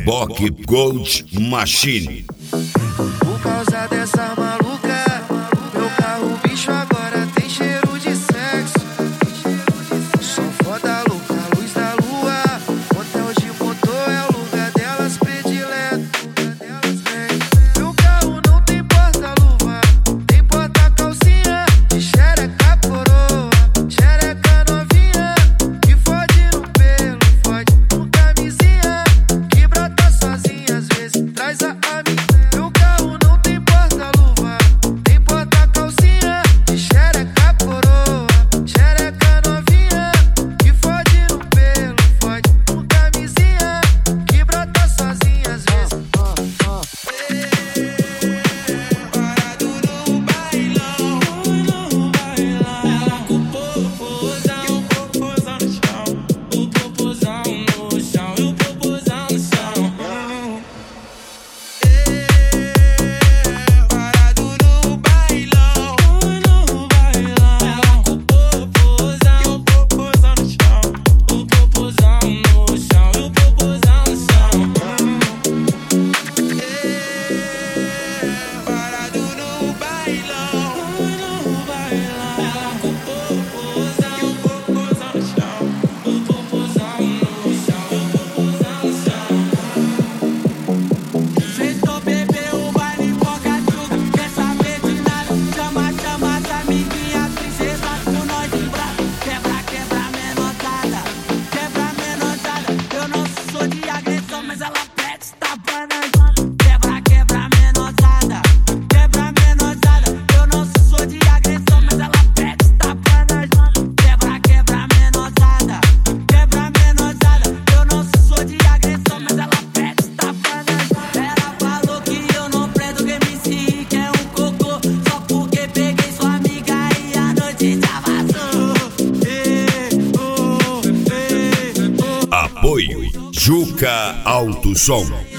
Reboque Gold Machine. Por causa dessa maluca, meu carro bicho agora tem cheiro de sexo. Só foda louca, luz da lua, hotel de motor é o lugar delas predileto. Meu carro não tem porta-luva, tem porta-calcinha, de xereca coroa, xereca novinha, que fode no pelo, fode com camisinha, que brota sozinha, às vezes traz a amiga. Meu carro não tem porta-luva, tem porta-calcinha, de xereca coroa, xereca novinha, que fode no pelo, fode com camisinha, que brota sozinha, às vezes. Parado no bailão, ela com o popozão no chão, o popozão no chão, e o popozão no chão. Parado no bailão, ela com o popozão no chão, o popozão no chão, e o popozão no chão. Parado no bailão, ela com o popozão no chão, o popozão no chão, e o popozão no chão. Sentou, bebeu, o baile empolgadinho, quer saber de nada, chama as amiguinhas, princesa, com nós de braço. Quebra, menosada, eu não sou de agressão, mas ela presta pra nós. Quebra, menosada, eu não sou de agressão, mas ela presta pra nós. Quebra, menosada, eu não sou de agressão, mas ela presta pra nós. Ela falou que eu não prendo, que MC que é um cocô, só porque peguei sua amiga e a noite já vazou. Apoio Juca Alto Som.